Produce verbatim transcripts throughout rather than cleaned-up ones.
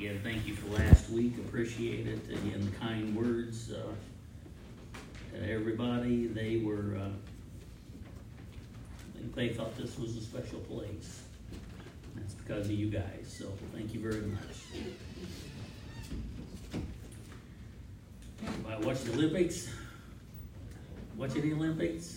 again, thank you for last week. Appreciate it. Again, the kind words uh, to everybody. They were, uh, I think they thought this was a special place. That's because of you guys. So thank you very much. I watched the Olympics. Watch any Olympics?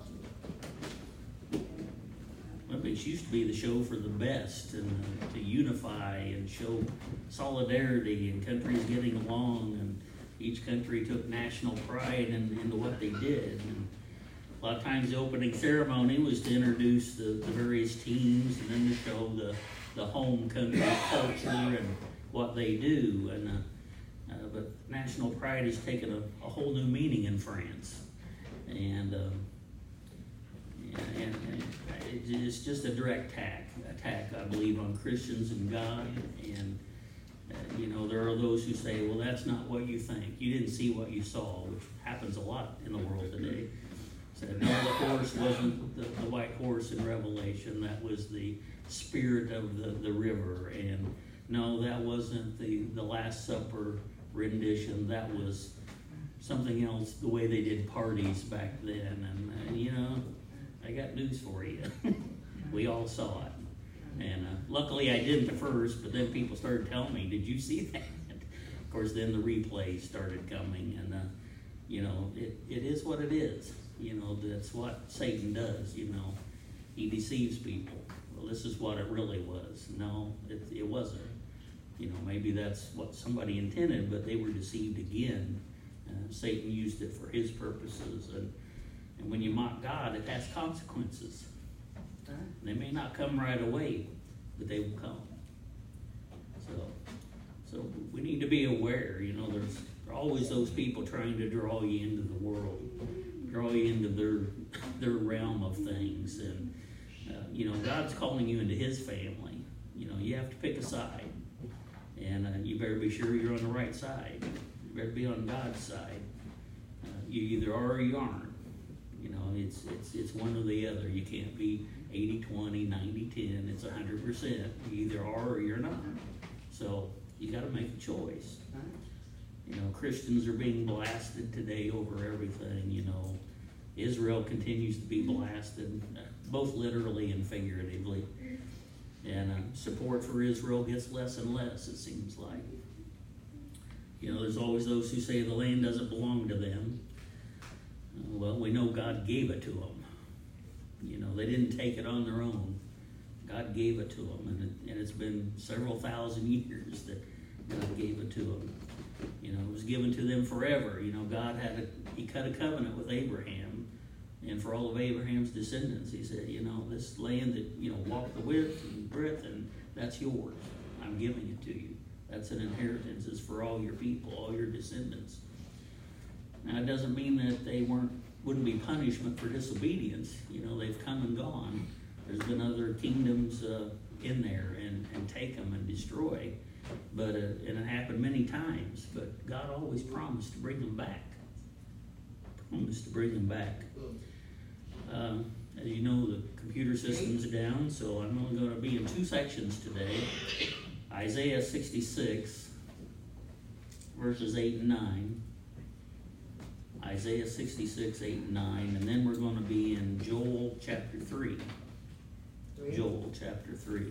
Olympics used to be the show for the best, and uh, to unify and show solidarity and countries getting along, and each country took national pride in, into what they did. And a lot of times the opening ceremony was to introduce the, the various teams, and then to show the, the home country culture and what they do. And uh, uh, but national pride has taken a, a whole new meaning in France, and. Um, And, and it's just a direct attack, attack, I believe, on Christians and God. And, uh, you know, there are those who say, well, that's not what you think. You didn't see what you saw, which happens a lot in the world today. Said, no, the horse wasn't the, the white horse in Revelation. That was the spirit of the, the river. And no, that wasn't the, the Last Supper rendition. That was something else, the way they did parties back then. And, uh, you know, I got news for you. We all saw it. And uh, luckily I didn't at first, but then people started telling me, did you see that? Of course, then the replays started coming, and, uh, you know, it, it is what it is. You know, that's what Satan does, you know. He deceives people. Well, this is what it really was. No, it, it wasn't. You know, maybe that's what somebody intended, but they were deceived again. Uh, Satan used it for his purposes, and And when you mock God, it has consequences. They may not come right away, but they will come. So, so we need to be aware. You know, there's always those people trying to draw you into the world, draw you into their their realm of things. And uh, you know, God's calling you into His family. You know, you have to pick a side, and uh, you better be sure you're on the right side. You better be on God's side. Uh, you either are or you aren't. You know, it's it's it's one or the other. You can't be eighty twenty, ninety ten. It's one hundred percent. You either are or you're not. So you got to make a choice. You know, Christians are being blasted today over everything. You know, Israel continues to be blasted, both literally and figuratively. And uh, support for Israel gets less and less, it seems like. You know, there's always those who say the land doesn't belong to them. Well, we know God gave it to them. You know, they didn't take it on their own. God gave it to them, and, it, and it's been several thousand years that God gave it to them. You know, it was given to them forever. You know, God had a, He cut a covenant with Abraham, and for all of Abraham's descendants, He said, you know, this land that, you know, walk the width and breadth, and that's yours. I'm giving it to you. That's an inheritance. It's for all your people, all your descendants. Now, it doesn't mean that they weren't wouldn't be punishment for disobedience. You know, they've come and gone. There's been other kingdoms uh, in there and, and take them and destroy. But uh, and it happened many times. But God always promised to bring them back. Promised to bring them back. Um, as you know, the computer system's down, so I'm only going to be in two sections today. Isaiah sixty-six, verses eight and nine. Isaiah sixty-six, eight and nine, and then we're going to be in Joel chapter three. Joel chapter three.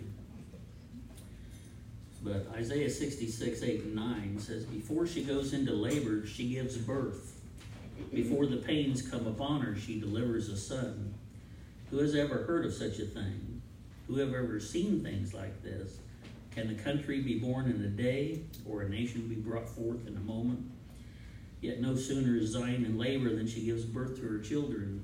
But Isaiah sixty-six, eight and nine says, before she goes into labor, she gives birth. Before the pains come upon her, she delivers a son. Who has ever heard of such a thing? Who have ever seen things like this? Can a country be born in a day, or a nation be brought forth in a moment? Yet no sooner is Zion in labor than she gives birth to her children.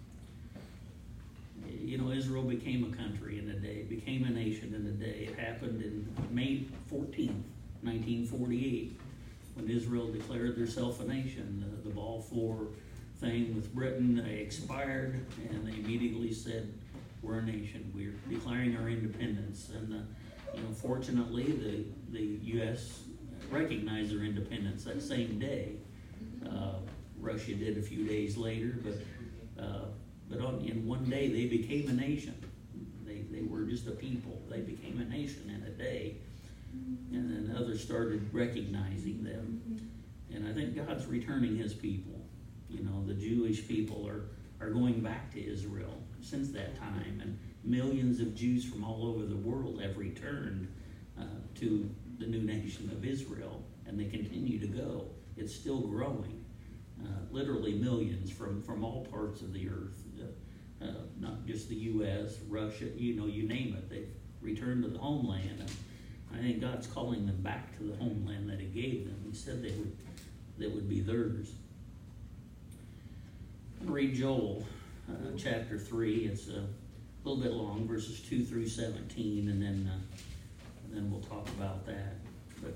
You know, Israel became a country in a day, became a nation in a day. It happened in May fourteenth, nineteen forty-eight, when Israel declared themselves a nation. The, the Balfour thing with Britain uh, expired, and they immediately said, we're a nation. We're declaring our independence. And, uh, you know, fortunately, the, the U S recognized their independence that same day. Uh, Russia did a few days later, but uh, but on, in one day they became a nation. They they were just a people. They became a nation in a day. And then others started recognizing them. And I think God's returning his people. You know, the Jewish people are, are going back to Israel since that time. And millions of Jews from all over the world have returned uh, to the new nation of Israel. And they continue to go. It's still growing. Uh, literally millions from, from all parts of the earth. Uh, uh, not just the U S, Russia, you know, you name it. They've returned to the homeland. And I think God's calling them back to the homeland that he gave them. He said they would, that would be theirs. I'm going to read Joel uh, chapter three. It's a little bit long, verses two through seventeen, and then, uh, and then we'll talk about that. But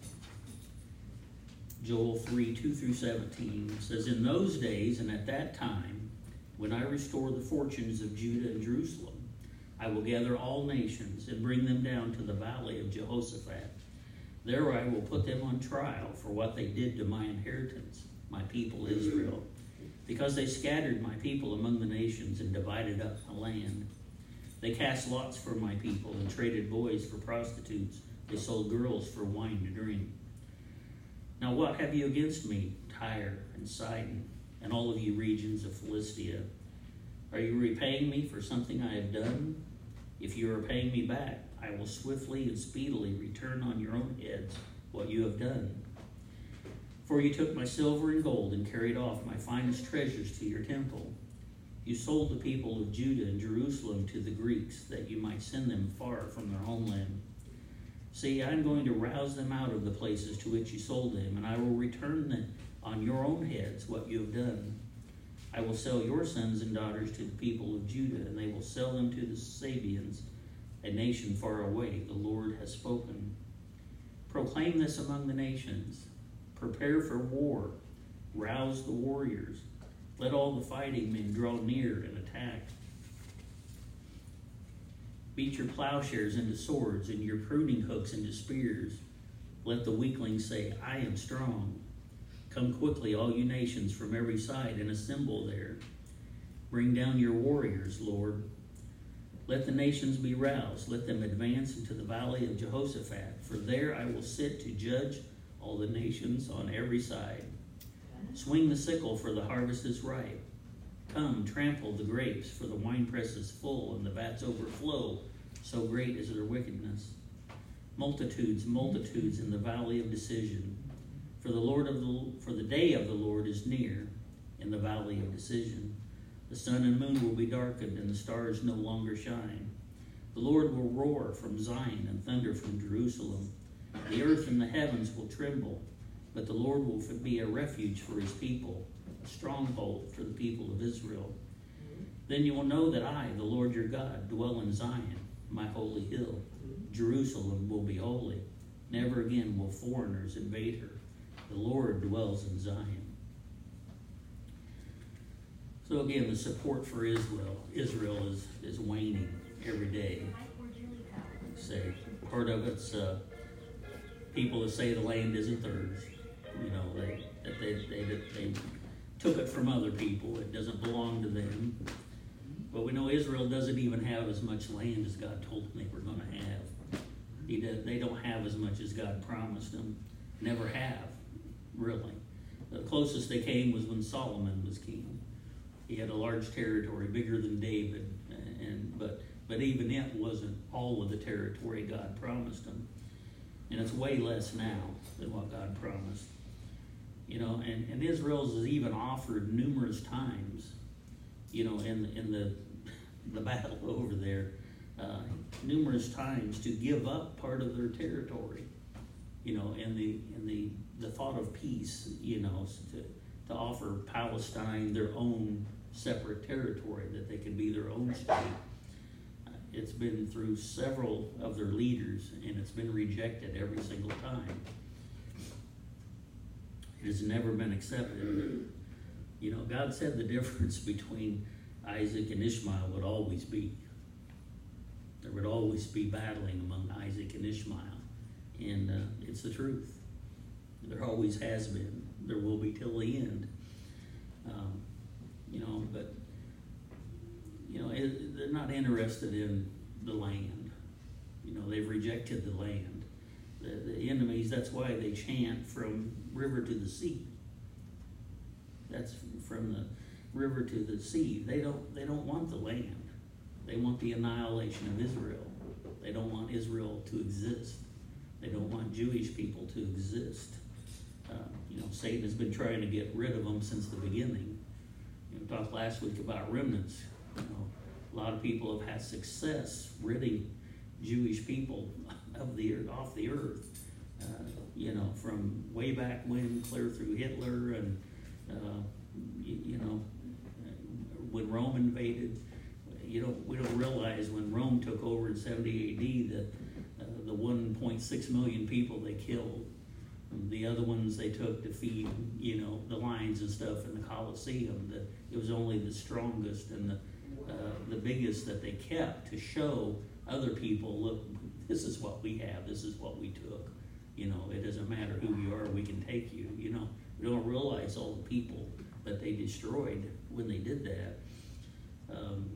Joel three, two through seventeen says, "In those days and at that time, when I restore the fortunes of Judah and Jerusalem, I will gather all nations and bring them down to the valley of Jehoshaphat. There I will put them on trial for what they did to my inheritance, my people Israel, because they scattered my people among the nations and divided up the land. They cast lots for my people and traded boys for prostitutes. They sold girls for wine to drink. Now what have you against me, Tyre and Sidon, and all of you regions of Philistia? Are you repaying me for something I have done? If you are paying me back, I will swiftly and speedily return on your own heads what you have done. For you took my silver and gold and carried off my finest treasures to your temple. You sold the people of Judah and Jerusalem to the Greeks, that you might send them far from their homeland. See, I am going to rouse them out of the places to which you sold them, and I will return them on your own heads what you have done. I will sell your sons and daughters to the people of Judah, and they will sell them to the Sabeans, a nation far away. The Lord has spoken. Proclaim this among the nations. Prepare for war. Rouse the warriors. Let all the fighting men draw near and attack. Beat your plowshares into swords and your pruning hooks into spears. Let the weaklings say, I am strong. Come quickly, all you nations from every side, and assemble there. Bring down your warriors, Lord. Let the nations be roused. Let them advance into the valley of Jehoshaphat, for there I will sit to judge all the nations on every side. Swing the sickle, for the harvest is ripe. Come, trample the grapes, for the winepress is full, and the vats overflow. So great is their wickedness. Multitudes, multitudes in the valley of decision. For the Lord of the for the day of the Lord is near in the valley of decision. The sun and moon will be darkened, and the stars no longer shine. The Lord will roar from Zion and thunder from Jerusalem. The earth and the heavens will tremble, but the Lord will be a refuge for his people, a stronghold for the people of Israel. Then you will know that I, the Lord your God, dwell in Zion, my holy hill. Jerusalem will be holy. Never again will foreigners invade her. The Lord dwells in Zion. So again, the support for Israel, Israel is, is waning every day. Say, part of it's uh, people that say the land isn't theirs. You know, they that they, they they took it from other people. It doesn't belong to them. But we know Israel doesn't even have as much land as God told them they were going to have. He does, they don't have as much as God promised them. Never have, really. The closest they came was when Solomon was king. He had a large territory, bigger than David, and but but even it wasn't all of the territory God promised him. And it's way less now than what God promised. You know, and, and Israel's has even offered numerous times, you know, in in the the battle over there, uh, numerous times to give up part of their territory, you know, in the in the the thought of peace, you know, to to offer Palestine their own separate territory, that they could be their own state. Uh, it's been through several of their leaders, and it's been rejected every single time. It has never been accepted. You know, God said the difference between Isaac and Ishmael would always be. There would always be battling among Isaac and Ishmael. And uh, it's the truth. There always has been. There will be till the end. Um, you know, but, you know, it, they're not interested in the land. You know, they've rejected the land. The, the enemies Israelis, that's why they chant from river to the sea. That's from the river to the sea. They don't, they don't want the land. They want the annihilation of Israel. They don't want Israel to exist. They don't want Jewish people to exist. Uh, you know, Satan has been trying to get rid of them since the beginning. You know, we talked last week about remnants. You know, a lot of people have had success ridding Jewish people of the earth, off the earth. Uh, you know, from way back when, clear through Hitler, and uh, you, you know, when Rome invaded. You don't, we don't realize when Rome took over in seventy A D that uh, the one point six million people they killed, and the other ones they took to feed, you know, the lions and stuff in the Colosseum, that it was only the strongest and the, uh, the biggest that they kept to show other people, look, this is what we have, this is what we took. You know, it doesn't matter who you are, we can take you. You know, we don't realize all the people that they destroyed when they did that. Um,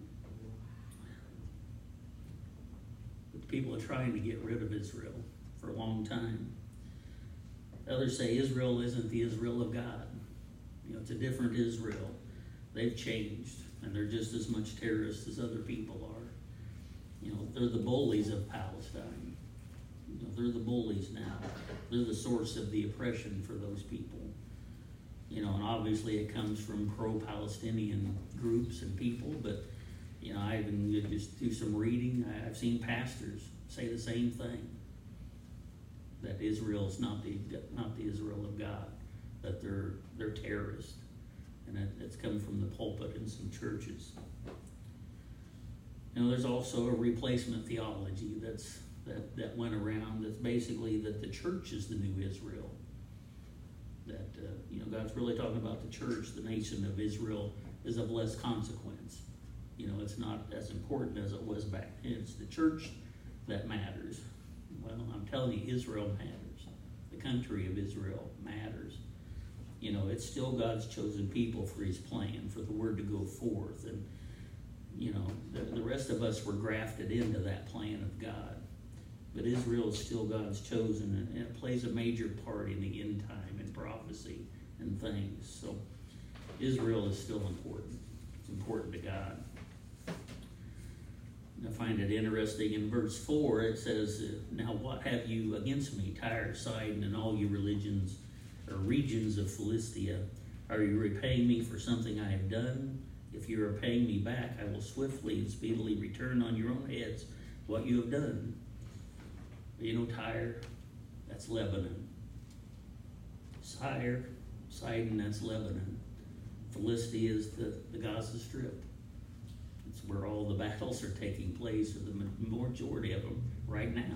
People are trying to get rid of Israel for a long time. Others say Israel isn't the Israel of God. You know, it's a different Israel. They've changed, and they're just as much terrorists as other people are. You know, they're the bullies of Palestine. You know, they're the bullies now. They're the source of the oppression for those people. You know, and obviously it comes from pro-Palestinian groups and people, but you know, I even just do some reading. I've seen pastors say the same thing, that Israel's not the not the Israel of God, that they're they're terrorists, and it, it's come from the pulpit in some churches. You know, there's also a replacement theology that's that that went around. That's basically that the church is the new Israel. That uh, you know, God's really talking about the church, the nation of Israel, is of less consequence. You know, it's not as important as it was back then. It's the church that matters. Well, I'm telling you, Israel matters. The country of Israel matters. You know, it's still God's chosen people for his plan, for the word to go forth. And, you know, the, the rest of us were grafted into that plan of God. But Israel is still God's chosen, and it plays a major part in the end time and prophecy and things. So Israel is still important. It's important to God. I find it interesting in verse four, it says, now what have you against me, Tyre, Sidon, and all you religions or regions of Philistia? Are you repaying me for something I have done? If you are paying me back, I will swiftly and speedily return on your own heads what you have done. You know, Tyre, that's Lebanon. Tyre, Sidon, that's Lebanon. Philistia is the, the Gaza Strip. It's where all the battles are taking place, or the majority of them right now.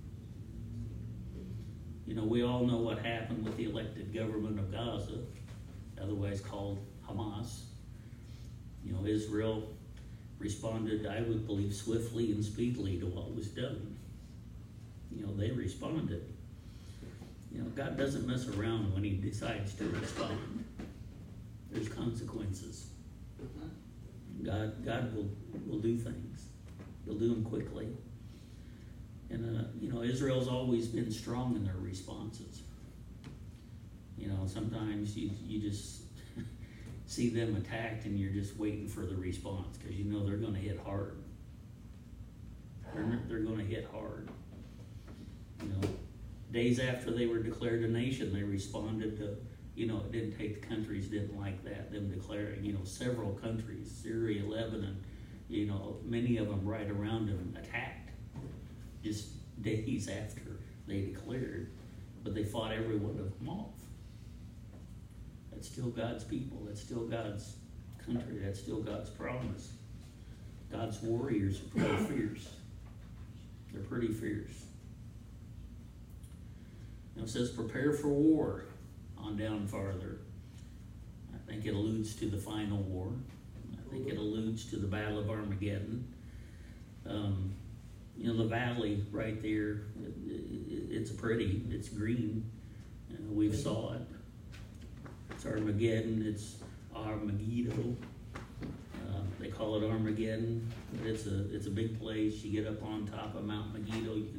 You know, we all know what happened with the elected government of Gaza, otherwise called Hamas. You know, Israel responded, I would believe, swiftly and speedily to what was done. You know, they responded. You know, God doesn't mess around when he decides to respond. There's consequences. God, God will, will do things. He'll do them quickly. And, uh, you know, Israel's always been strong in their responses. You know, sometimes you, you just see them attacked and you're just waiting for the response because you know they're going to hit hard. They're, they're going to hit hard. You know, days after they were declared a nation, they responded to, you know, it didn't take, the countries didn't like that, them declaring, you know, several countries, Syria, Lebanon, you know, many of them right around them attacked just days after they declared, but they fought every one of them off. That's still God's people. That's still God's country. That's still God's promise. God's warriors are pretty fierce. They're pretty fierce. You know, it says, prepare for war. On down farther. I think it alludes to the final war. I think it alludes to the Battle of Armageddon. Um, you know, the valley right there, it, it, it's pretty, it's green. Uh, we've saw it. It's Armageddon, it's Armageddo. Uh, they call it Armageddon. But it's a, it's a big place. You get up on top of Mount Megiddo, you can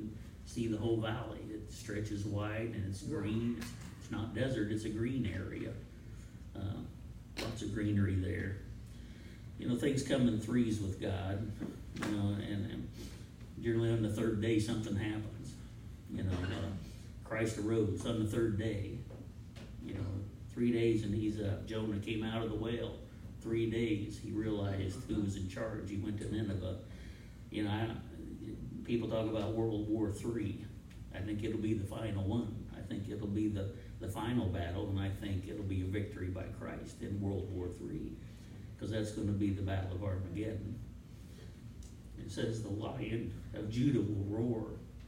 see the whole valley. It stretches wide and it's green. It's, it's not desert, it's a green area. Uh, lots of greenery there. You know, things come in threes with God, you know, and, and generally on the third day something happens. You know, uh, Christ arose on the third day. You know, three days and he's up. Jonah came out of the whale. Three days he realized who was in charge. He went to Nineveh. You know, I, people talk about World War Three. I think it'll be the final one. I think it'll be the, the final battle, and I think it'll be a victory by Christ in World War Three, because that's going to be the Battle of Armageddon. It says the Lion of Judah will roar.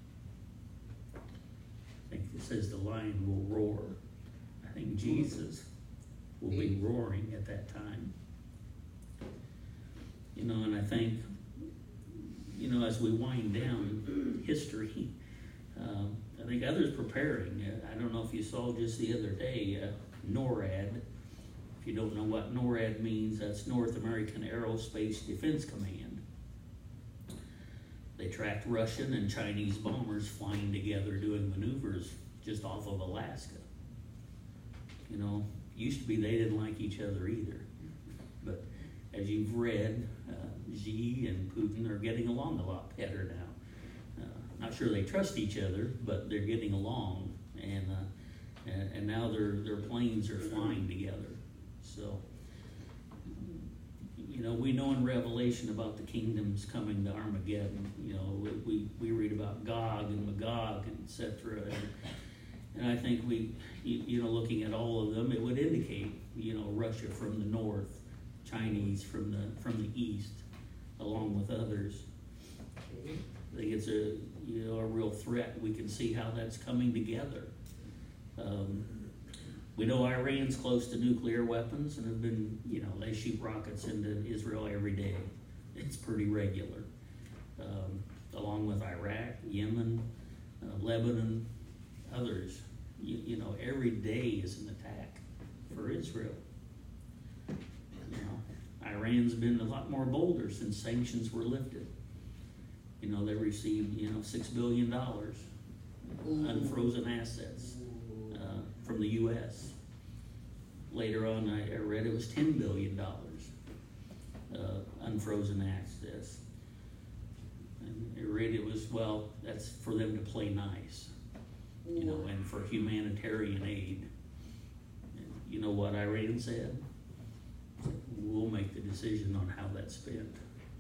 I think it says the Lion will roar. I think Jesus will be roaring at that time. You know, and I think, you know, as we wind down history, um, I think others preparing. Uh, I don't know if you saw just the other day, uh, NORAD. If you don't know what NORAD means, that's North American Aerospace Defense Command. They tracked Russian and Chinese bombers flying together doing maneuvers just off of Alaska. You know, used to be they didn't like each other either. But as you've read, uh, Xi and Putin are getting along a lot better now. Uh, not sure they trust each other, but they're getting along, and uh, and, and now their their planes are flying together. So, you know, we know in Revelation about the kingdoms coming to Armageddon. You know, we we read about Gog and Magog, and et cetera. And, and I think we, you, you know, looking at all of them, it would indicate, you know, Russia from the north, Chinese from the from the east, along with others. I think it's a you know a real threat. We can see how that's coming together. Um, we know Iran's close to nuclear weapons and have been, you know, they shoot rockets into Israel every day. It's pretty regular. Um, along with Iraq, Yemen, uh, Lebanon, others. You, you know, every day is an attack for Israel. You know, Iran's been a lot more bolder since sanctions were lifted. You know, they received, you know, six billion dollars unfrozen assets uh, from the U S Later on, I, I read it was ten billion dollars uh, unfrozen assets. And I read it was, well, that's for them to play nice, you know, and for humanitarian aid. And you know what Iran said? We'll make the decision on how that's spent.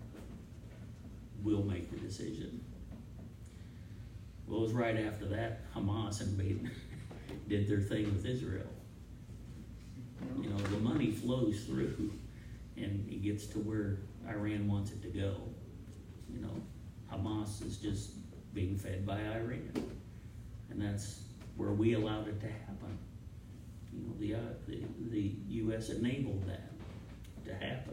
We'll make the decision. Well, it was right after that Hamas invaded, did their thing with Israel. You know, the money flows through and it gets to where Iran wants it to go. You know, Hamas is just being fed by Iran. And that's where we allowed it to happen. You know, the, uh, the, the U S enabled that to happen.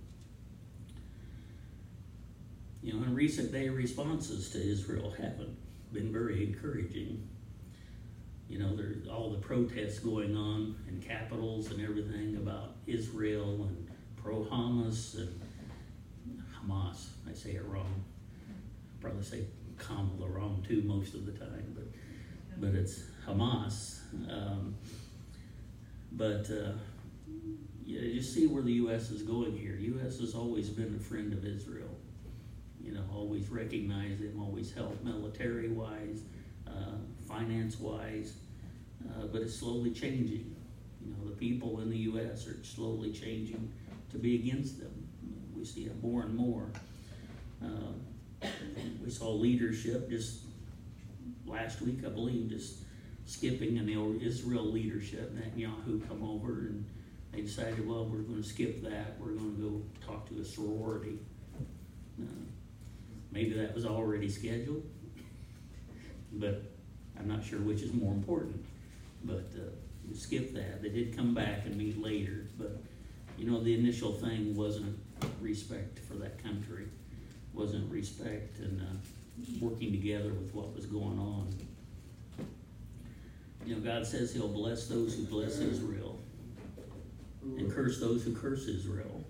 You know, and recent day responses to Israel haven't been very encouraging. You know, there's all the protests going on in capitals and everything about Israel and pro-Hamas and Hamas. I say it wrong. Probably say Kamala wrong too most of the time, but but it's Hamas. Um, but uh, you, you see where the U S is going here. U S has always been a friend of Israel. You know, always recognized them, always helped military-wise, uh, finance-wise, uh, but it's slowly changing. You know, the people in the U S are slowly changing to be against them. We see it more and more. Uh, we saw leadership just last week, I believe, just skipping an Israel leadership. Netanyahu come over and they decided, well, we're going to skip that. We're going to go talk to a sorority. Uh, maybe that was already scheduled, but I'm not sure which is more important. But uh, we skipped that. They did come back and meet later, but you know, the initial thing wasn't respect for that country, wasn't respect and uh, working together with what was going on. You know, God says he'll bless those who bless Israel and curse those who curse Israel.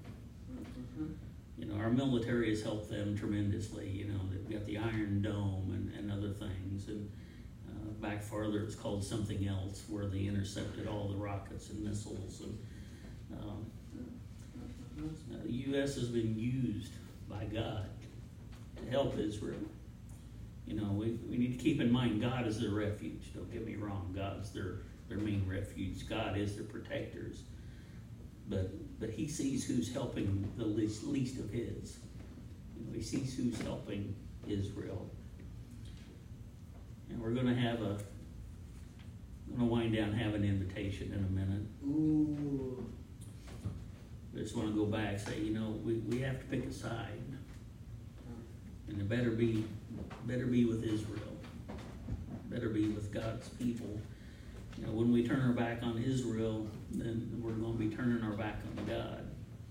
You know, our military has helped them tremendously. You know, they've got the Iron Dome and, and other things. things. And uh, back farther, it's called something else, where they intercepted all the rockets and missiles. And um, uh, the U S has been used by God to help Israel. You know, we, we need to keep in mind God is their refuge. Don't get me wrong. God's their, their main refuge. God is their protectors. But but he sees who's helping the least, least of his. You know, he sees who's helping Israel. And we're going to have a, going to wind down and have an invitation in a minute. Ooh. I just want to go back and say, you know, we, we have to pick a side. And it better be, better be with Israel. Better be with God's people. You know, when we turn our back on Israel, then we're going to be turning our back on God.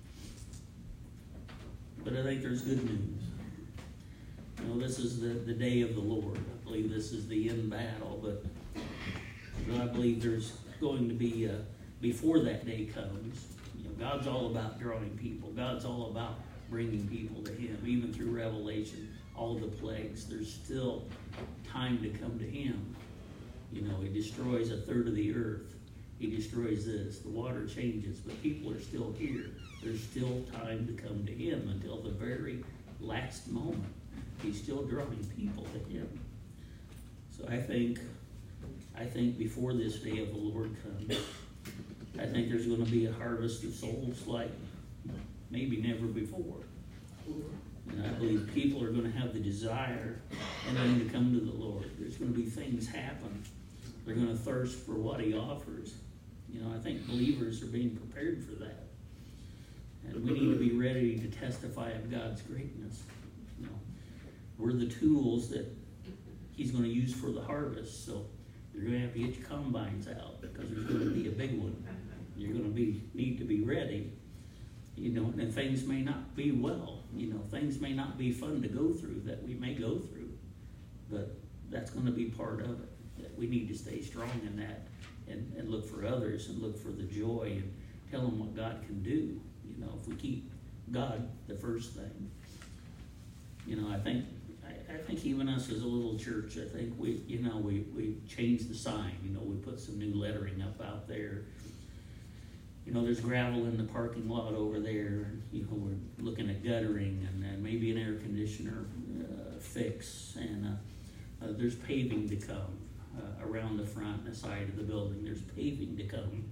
But I think there's good news. You know, this is the, the day of the Lord. I believe this is the end battle, but you know, I believe there's going to be, uh, before that day comes, you know, God's all about drawing people. God's all about bringing people to him. Even through Revelation, all the plagues, there's still time to come to him. You know, he destroys a third of the earth. He destroys this. The water changes, but people are still here. There's still time to come to him until the very last moment. He's still drawing people to him. So I think, I think before this day of the Lord comes, I think there's going to be a harvest of souls like maybe never before. And I believe people are going to have the desire and then to come to the Lord. There's going to be things happen. They're going to thirst for what he offers. You know, I think believers are being prepared for that. And we need to be ready to testify of God's greatness. You know, we're the tools that he's going to use for the harvest. So you're going to have to get your combines out because there's going to be a big one. You're going to be need to be ready. You know, and things may not be well. You know, things may not be fun to go through that we may go through. But that's going to be part of it. That we need to stay strong in that and, and look for others and look for the joy and tell them what God can do. You know, if we keep God the first thing. You know, I think I, I think even us as a little church, I think we, you know, we, we changed the sign. You know, we put some new lettering up out there. You know, there's gravel in the parking lot over there. You know, we're looking at guttering and then maybe an air conditioner uh, fix. And uh, uh, there's paving to come uh, around the front and the side of the building. There's paving to come.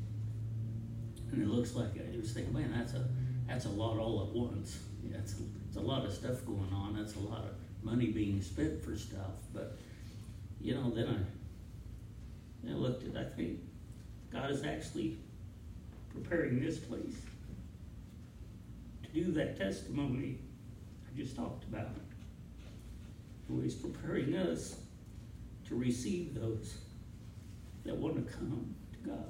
And it looks like, I was thinking, man, that's a that's a lot all at once. Yeah, it's, a, it's a lot of stuff going on. That's a lot of money being spent for stuff. But, you know, then I, then I looked at, I think God is actually preparing this place to do that testimony I just talked about. So he's preparing us to receive those that want to come to God.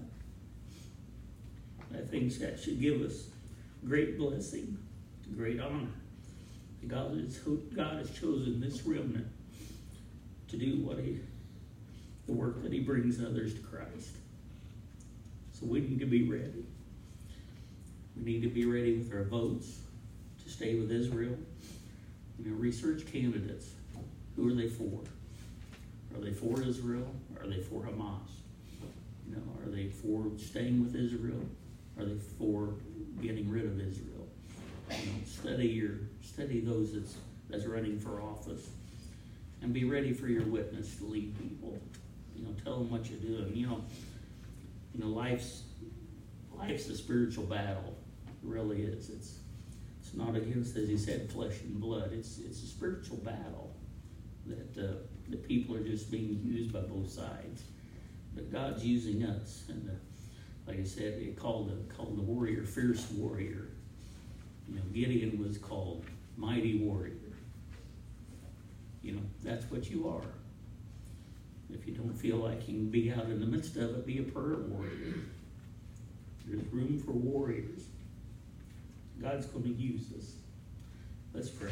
I think that should give us great blessing, great honor. God has, God has chosen this remnant to do what he, the work that he brings others to Christ. So we need to be ready. We need to be ready with our votes to stay with Israel. You know, research candidates. Who are they for? Are they for Israel? Are they for Hamas? You know, are they for staying with Israel? Are they for getting rid of Israel? You know, study your study those that's that's running for office, and be ready for your witness to lead people. You know, tell them what you're doing. You know, you know, life's life's a spiritual battle. It really is. It's it's not against, as he said, flesh and blood. It's it's a spiritual battle that uh, the people are just being used by both sides. But God's using us, and uh, like I said, it called the called the warrior fierce warrior. You know, Gideon was called mighty warrior. You know, that's what you are. If you don't feel like you can be out in the midst of it, be a prayer warrior. There's room for warriors. God's going to use us. Let's pray.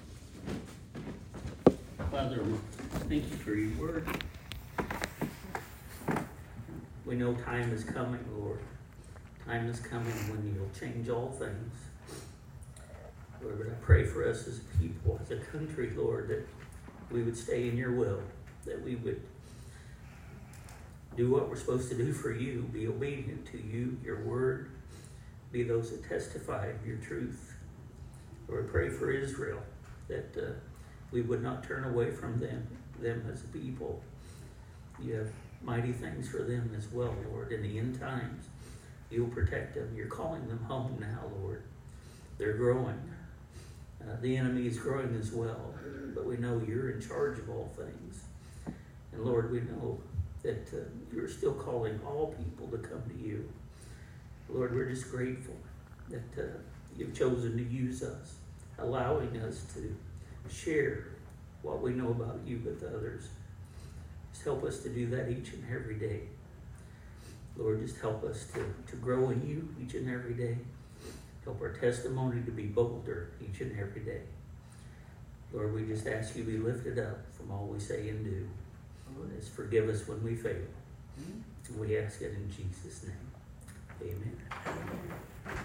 Father, thank you for your word. We know time is coming, Lord. Time is coming when you'll change all things. Lord, but I pray for us as a people, as a country, Lord, that we would stay in your will. that we would do what we're supposed to do for you, be obedient to you, your word, be those that testify of your truth. Lord, pray for Israel, that uh, we would not turn away from them, them as a people. You have mighty things for them as well, Lord, in the end times. You'll protect them. You're calling them home now, Lord. They're growing. Uh, the enemy is growing as well, but we know you're in charge of all things. And Lord, we know that uh, you're still calling all people to come to you. Lord, we're just grateful that uh, you've chosen to use us, allowing us to share what we know about you with others. Just help us to do that each and every day. Lord, just help us to, to grow in you each and every day. Help our testimony to be bolder each and every day. Lord, we just ask you to be lifted up from all we say and do. Lord, just forgive us when we fail. We ask it in Jesus' name. Amen.